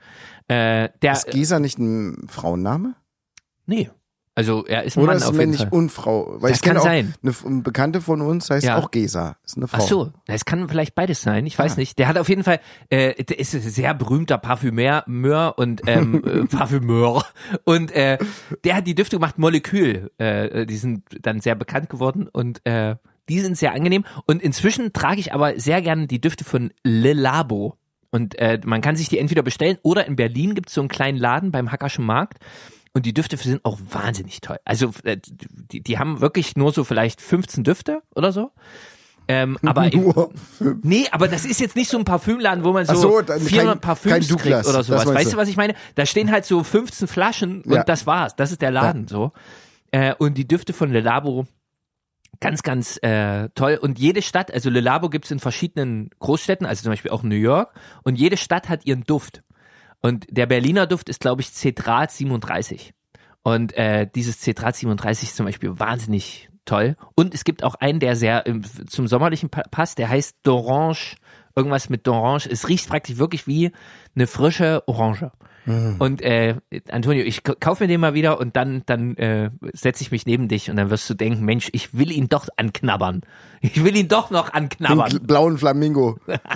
Ist Gesa nicht ein Frauenname? Nee. Also er ist ein Oder Mann ist auf jeden männlich Fall. und Frau? Weil Das ich kenne kann auch sein. eine Bekannte von uns heißt auch Gesa. Ist eine Frau. Ach so, es kann vielleicht beides sein, ich weiß nicht. Der hat auf jeden Fall, der ist ein sehr berühmter Parfümeur und Parfümeur und der hat die Düfte gemacht, Molekül, die sind dann sehr bekannt geworden und die sind sehr angenehm und inzwischen trage ich aber sehr gerne die Düfte von Le Labo und man kann sich die entweder bestellen oder in Berlin gibt es so einen kleinen Laden beim Hackerschen Markt. Und die Düfte sind auch wahnsinnig toll. Also die haben wirklich nur so vielleicht 15 Düfte oder so. Aber nee, aber das ist jetzt nicht so ein Parfümladen, wo man so 400 Parfüms kriegt oder sowas. Weißt du, was ich meine? Da stehen halt so 15 Flaschen und das war's. Das ist der Laden so. Und die Düfte von Le Labo ganz, ganz toll. Und jede Stadt, also Le Labo gibt's in verschiedenen Großstädten, also zum Beispiel auch New York. Und jede Stadt hat ihren Duft. Und der Berliner Duft ist, glaube ich, Cetrat 37. Und dieses Cetrat 37 ist zum Beispiel wahnsinnig toll. Und es gibt auch einen, der sehr zum Sommerlichen passt, der heißt D'Orange, irgendwas mit D'Orange. Es riecht praktisch wirklich wie eine frische Orange. Und Antonio, ich kaufe mir den mal wieder und dann setze ich mich neben dich und dann wirst du denken, Mensch, ich will ihn doch anknabbern. Ich will ihn doch noch anknabbern. Den blauen Flamingo.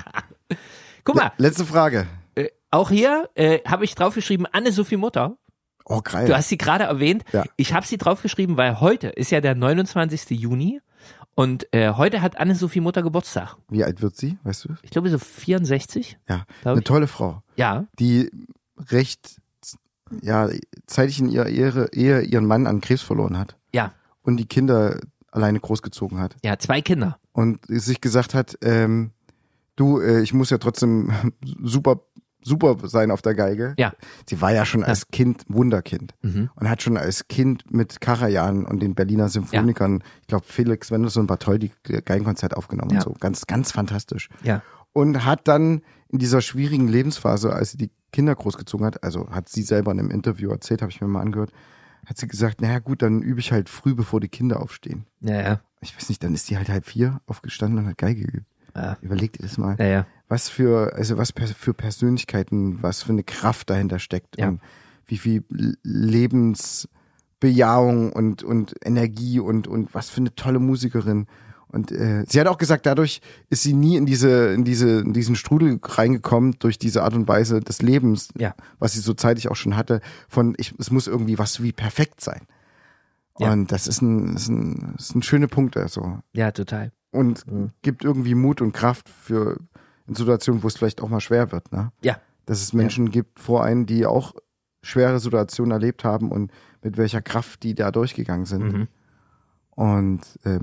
Guck mal. Letzte Frage. Auch hier habe ich draufgeschrieben, Anne-Sophie Mutter. Oh, geil. Du hast sie gerade erwähnt. Ja. Ich habe sie draufgeschrieben, weil heute ist ja der 29. Juni und heute hat Anne-Sophie Mutter Geburtstag. Wie alt wird sie, weißt du? Ich glaube so 64. Ja, eine tolle Frau. Ja. Die recht zeitig in ihrer Ehe ihren Mann an Krebs verloren hat. Ja. Und die Kinder alleine großgezogen hat. Ja, 2 Kinder. Und sich gesagt hat, ich muss ja trotzdem super sein auf der Geige. Ja. Sie war ja schon als Kind Wunderkind und hat schon als Kind mit Karajan und den Berliner Symphonikern, ich glaube Felix Mendelssohn und Bartholdy Geigenkonzert aufgenommen und so. Ganz, ganz fantastisch. Ja. Und hat dann in dieser schwierigen Lebensphase, als sie die Kinder großgezogen hat, also hat sie selber in einem Interview erzählt, habe ich mir mal angehört, hat sie gesagt, naja gut, dann übe ich halt früh, bevor die Kinder aufstehen. Ja. Ich weiß nicht, dann ist die halt 3:30 aufgestanden und hat Geige geübt. Ja. Überleg dir das mal. Ja. Was für Persönlichkeiten, was für eine Kraft dahinter steckt und wie viel Lebensbejahung und Energie und was für eine tolle Musikerin. Und sie hat auch gesagt, dadurch ist sie nie in diesen Strudel reingekommen durch diese Art und Weise des Lebens, was sie so zeitig auch schon hatte, es muss irgendwie was wie perfekt sein. Ja. Und das ist ein schöner Punkt, also. Ja, total. Und gibt irgendwie Mut und Kraft für in Situationen, wo es vielleicht auch mal schwer wird, ne? Ja. Dass es Menschen gibt vor einen, die auch schwere Situationen erlebt haben und mit welcher Kraft die da durchgegangen sind. Und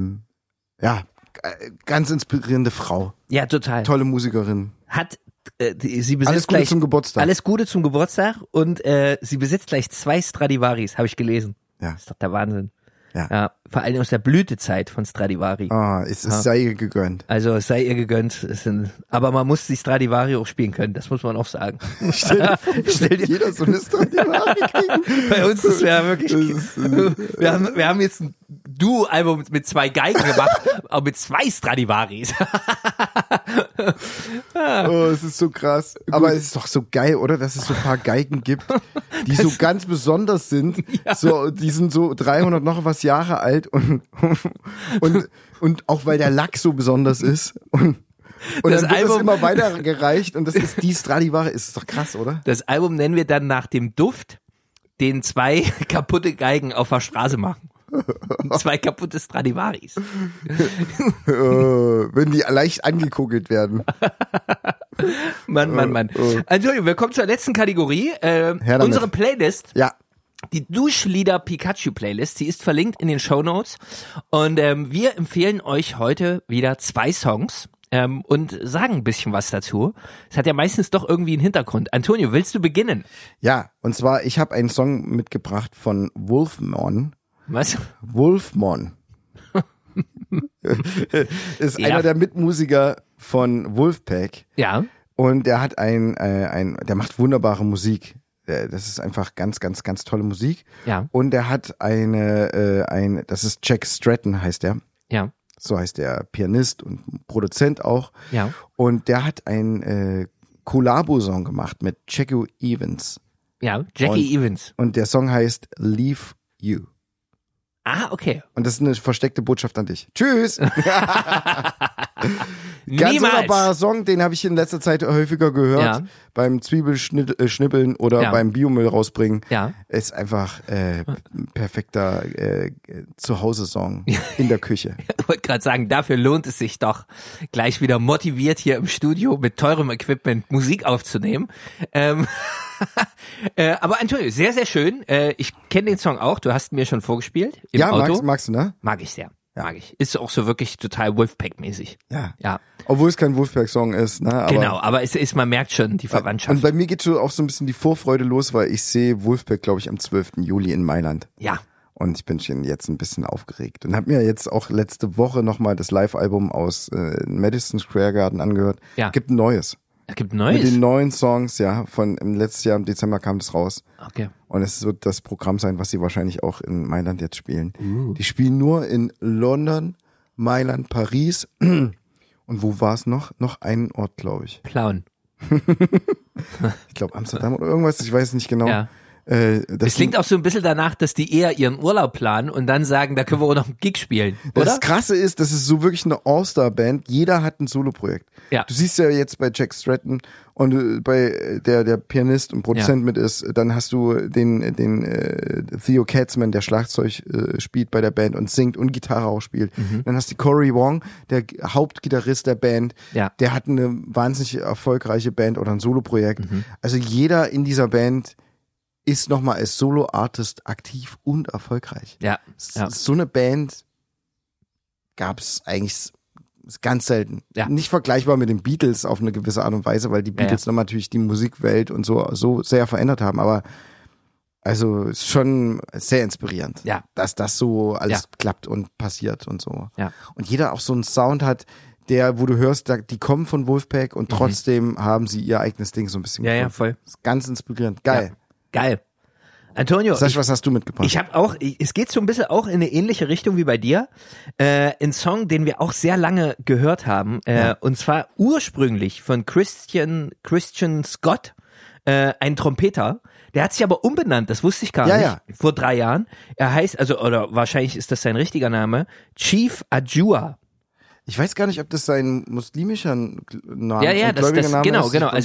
ganz inspirierende Frau. Ja, total. Tolle Musikerin. Sie besitzt alles Gute zum Geburtstag. Alles Gute zum Geburtstag und sie besitzt gleich 2 Stradivaris, habe ich gelesen. Ja. Das ist doch der Wahnsinn. Ja. Vor allem aus der Blütezeit von Stradivari. Es sei ihr gegönnt. Also es sei ihr gegönnt. Aber man muss die Stradivari auch spielen können, das muss man auch sagen. Stell dir jeder so eine Stradivari kriegen. Bei uns ist ja wirklich. Wir haben jetzt ein Duo-Album mit 2 Geigen gemacht, aber mit 2 Stradivaris. Es ist so krass. Aber es ist doch so geil, oder? Dass es so ein paar Geigen gibt, die so ganz besonders sind. Ja. So, die sind so 300 noch was Jahre alt und auch weil der Lack so besonders ist. Und das dann wird es immer weitergereicht und das ist die Stradivari. Ist doch krass, oder? Das Album nennen wir dann nach dem Duft, den 2 kaputte Geigen auf der Straße machen. 2 kaputte Stradivaris. Wenn die leicht angekugelt werden. Mann. Antonio, wir kommen zur letzten Kategorie. Unsere Playlist. Ja. Die Duschlieder Pikachu Playlist, sie ist verlinkt in den Shownotes und wir empfehlen euch heute wieder 2 Songs und sagen ein bisschen was dazu. Es hat ja meistens doch irgendwie einen Hintergrund. Antonio, willst du beginnen? Ja, und zwar, ich habe einen Song mitgebracht von Wolfmon. Was? Wolfmon. Ist einer der Mitmusiker von Wolfpack. Ja. Und der hat der macht wunderbare Musik. Das ist einfach ganz, ganz, ganz tolle Musik. Ja. Und der hat das ist Jack Stratton heißt der. Ja. So heißt der Pianist und Produzent auch. Ja. Und der hat einen Collabo-Song gemacht mit Jackie Evans. Ja, Jackie Evans. Und der Song heißt Leave You. Ah, okay. Und das ist eine versteckte Botschaft an dich. Tschüss! Niemals. Ganz wunderbarer Song, den habe ich in letzter Zeit häufiger gehört. Ja. Beim Zwiebelschnippeln oder beim Biomüll rausbringen. Ja. Ist einfach perfekter Zuhause-Song in der Küche. Ich wollte gerade sagen, dafür lohnt es sich doch, gleich wieder motiviert hier im Studio mit teurem Equipment Musik aufzunehmen. Aber Antonio, sehr, sehr schön. Ich kenne den Song auch, du hast mir schon vorgespielt im Auto. Magst du, ne? Mag ich sehr. Mag ich. Ist auch so wirklich total Wolfpack-mäßig. Ja. Obwohl es kein Wolfpack-Song ist, ne? Aber genau, aber man merkt schon die Verwandtschaft. Und bei mir geht schon auch so ein bisschen die Vorfreude los, weil ich sehe Wolfpack, glaube ich, am 12. Juli in Mailand. Ja. Und ich bin schon jetzt ein bisschen aufgeregt. Und habe mir jetzt auch letzte Woche nochmal das Live-Album aus Madison Square Garden angehört. Ja. Gibt ein neues. Es gibt ein neues? Mit den neuen Songs, ja, von im letzten Jahr im Dezember kam das raus. Okay. Und es wird das Programm sein, was sie wahrscheinlich auch in Mailand jetzt spielen. Die spielen nur in London, Mailand, Paris und wo war es noch? Noch einen Ort, glaube ich. Plauen. Ich glaube Amsterdam oder irgendwas, ich weiß nicht genau. Ja. Es klingt auch so ein bisschen danach, dass die eher ihren Urlaub planen und dann sagen, da können wir auch noch einen Gig spielen, oder? Das Krasse ist, das ist so wirklich eine All-Star-Band. Jeder hat ein Soloprojekt. Ja. Du siehst ja jetzt bei Jack Stratton und bei der Pianist und Produzent mit ist, dann hast du den Theo Katzman, der Schlagzeug spielt bei der Band und singt und Gitarre auch spielt. Dann hast du Corey Wong, der Hauptgitarrist der Band. Ja. Der hat eine wahnsinnig erfolgreiche Band oder ein Soloprojekt. Also jeder in dieser Band ist nochmal als Solo-Artist aktiv und erfolgreich. Ja. So eine Band gab es eigentlich ganz selten. Ja. Nicht vergleichbar mit den Beatles auf eine gewisse Art und Weise, weil die Beatles dann natürlich die Musikwelt und so sehr verändert haben. Aber also ist schon sehr inspirierend, dass das so alles klappt und passiert und so. Ja. Und jeder auch so einen Sound hat, wo du hörst, die kommen von Wolfpack und trotzdem haben sie ihr eigenes Ding so ein bisschen gefunden. Ja, voll. Das ist ganz inspirierend. Geil. Ja. Geil. Antonio. Sag, was hast du mitgebracht? Ich habe auch, es geht so ein bisschen auch in eine ähnliche Richtung wie bei dir. Ein Song, den wir auch sehr lange gehört haben. Und zwar ursprünglich von Christian Scott, ein Trompeter. Der hat sich aber umbenannt, das wusste ich gar nicht, vor 3 Jahren. Er heißt, oder wahrscheinlich ist das sein richtiger Name, Chief Ajua. Ich weiß gar nicht, ob das sein muslimischer Name ist. Das genau.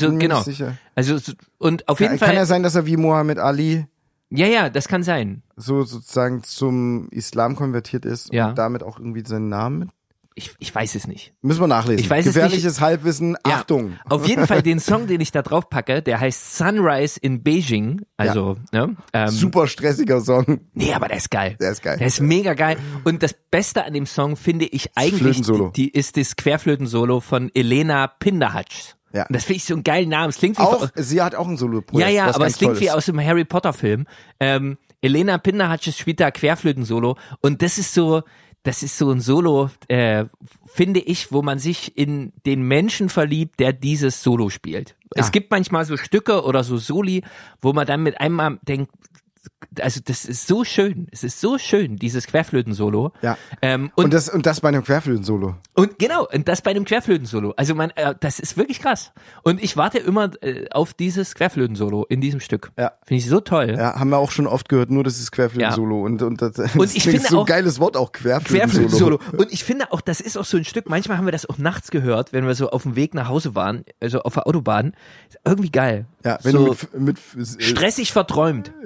Also, und auf jeden Fall. Kann ja sein, dass er wie Muhammad Ali. Ja, das kann sein. So sozusagen zum Islam konvertiert ist und damit auch irgendwie seinen Namen. Ich weiß es nicht. Müssen wir nachlesen. Ich weiß Gefährliches es nicht. Halbwissen, Achtung. Auf jeden Fall den Song, den ich da drauf packe, der heißt Sunrise in Beijing. Also, super stressiger Song. Nee, aber der ist geil. Der ist geil. Der ist mega geil. Und das Beste an dem Song finde ich eigentlich, ist das Querflötensolo von Elena Pinderhutch. Ja. Und das finde ich so einen geilen Namen. Es klingt wie sie hat auch ein Solo-Projekt. Ja, aber es klingt wie aus dem Harry Potter Film. Elena Pinderhutch spielt da Querflötensolo und das ist so ein Solo, finde ich, wo man sich in den Menschen verliebt, der dieses Solo spielt. Ja. Es gibt manchmal so Stücke oder so Soli, wo man dann mit einmal denkt, also das ist so schön. Es ist so schön, dieses Querflöten-Solo. Ja. Und das bei einem Querflöten-Solo. Und das bei einem Querflöten-Solo. Also das ist wirklich krass. Und ich warte immer auf dieses Querflöten-Solo in diesem Stück. Ja. Finde ich so toll. Ja, haben wir auch schon oft gehört, nur das ist Querflöten-Solo. Ja. Und ich finde so auch ein geiles Wort auch, Querflöten-Solo. Und ich finde auch, das ist auch so ein Stück, manchmal haben wir das auch nachts gehört, wenn wir so auf dem Weg nach Hause waren, also auf der Autobahn. Ist irgendwie geil. Ja, wenn so du mit stressig verträumt.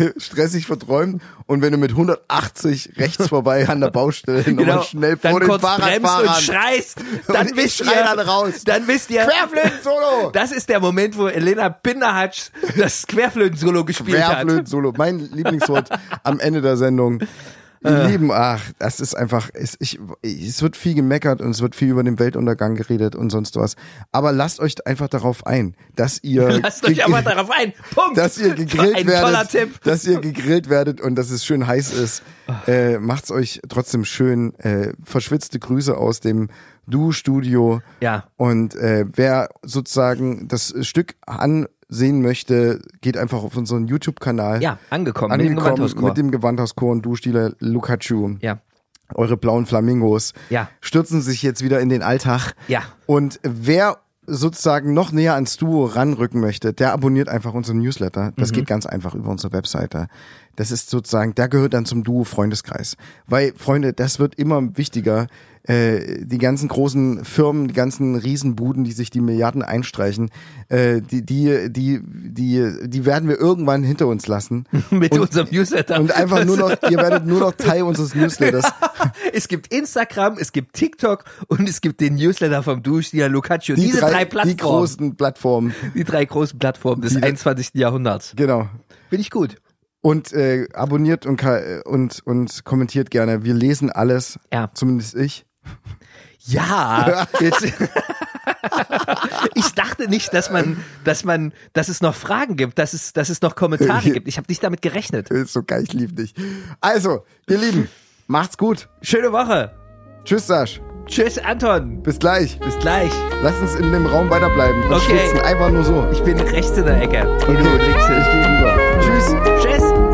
stressig verträumt und wenn du mit 180 rechts vorbei an der Baustelle nochmal schnell dann vor den kurz Fahrradfahrern bremst und schreist, dann und wisst ich ihr, schrei dann raus. Dann wisst ihr, Querflöten-Solo! das ist der Moment, wo Elena Binderhatsch das Querflöten-Solo gespielt hat. Querflöten-Solo, mein Lieblingswort am Ende der Sendung. Ihr Lieben, das ist einfach, es wird viel gemeckert und es wird viel über den Weltuntergang geredet und sonst was. Aber lasst euch einfach darauf ein, dass ihr Lasst euch einfach darauf ein. Punkt. dass ihr gegrillt Ein werdet, toller Tipp. dass ihr gegrillt werdet und dass es schön heiß ist. Macht's euch trotzdem schön. Verschwitzte Grüße aus dem Du-Studio. Ja. Und wer sozusagen das Stück ansehen möchte, geht einfach auf unseren YouTube-Kanal. Ja, angekommen mit dem Gewandhauschor. Mit dem Gewandhauschor und Du-Stieler Lukacu. Ja. Eure blauen Flamingos. Ja. Stürzen sich jetzt wieder in den Alltag. Ja. Und wer sozusagen noch näher ans Duo ranrücken möchte, der abonniert einfach unseren Newsletter. Das geht ganz einfach über unsere Webseite. Das ist sozusagen, der gehört dann zum Duo-Freundeskreis. Weil, Freunde, das wird immer wichtiger. Die ganzen großen Firmen, die ganzen Riesenbuden, die sich die Milliarden einstreichen, die werden wir irgendwann hinter uns lassen. Mit unserem Newsletter. Und einfach ihr werdet nur noch Teil unseres Newsletters. Es gibt Instagram, es gibt TikTok und es gibt den Newsletter vom Du-Stieler Lukacu. Diese drei Plattformen. Die großen Plattformen. Die drei großen Plattformen des 21. Jahrhunderts. Genau. Finde ich gut. Und abonniert und kommentiert gerne. Wir lesen alles. Ja. Zumindest ich. Ja, jetzt. Ich dachte nicht, dass es noch Fragen gibt, dass es noch Kommentare gibt. Ich habe nicht damit gerechnet. Ist so geil, ich liebe dich. Also, ihr Lieben, macht's gut. Schöne Woche. Tschüss, Sasch. Tschüss, Anton. Bis gleich. Bis gleich. Lass uns in dem Raum weiterbleiben und schwitzen. Einfach nur so. Ich bin rechts in der Ecke. Okay, Du links hin. ich gehe rüber. Tschüss. Tschüss.